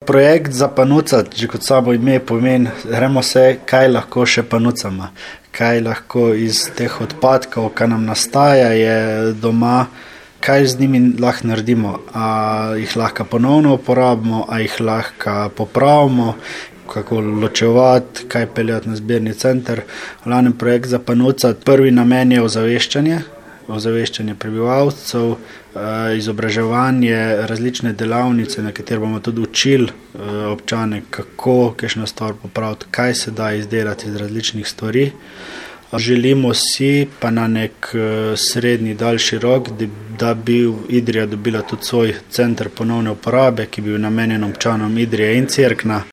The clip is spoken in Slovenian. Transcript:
projekt za panucati, že kot samo ime pomeni, gremo se, kaj lahko še panucamo, kaj lahko iz teh odpadkov, kaj nam nastaja, je doma, kaj z njimi lahko naredimo, a jih lahko ponovno uporabimo, a jih lahko popravimo, kako ločevati, kaj peljati na zbirni center. Glavni projekt za panucati, prvi namen je ozaveščanje prebivalcev, izobraževanje, različne delavnice, na katere bomo tudi učili občane, kako kakšno stvar popraviti, kaj se da izdelati iz različnih stvari. Želimo si pa na nek srednji, daljši rok, da bi Idrija dobila tudi svoj center ponovne uporabe, ki bi bil namenjen občanom Idrije in Cerkna.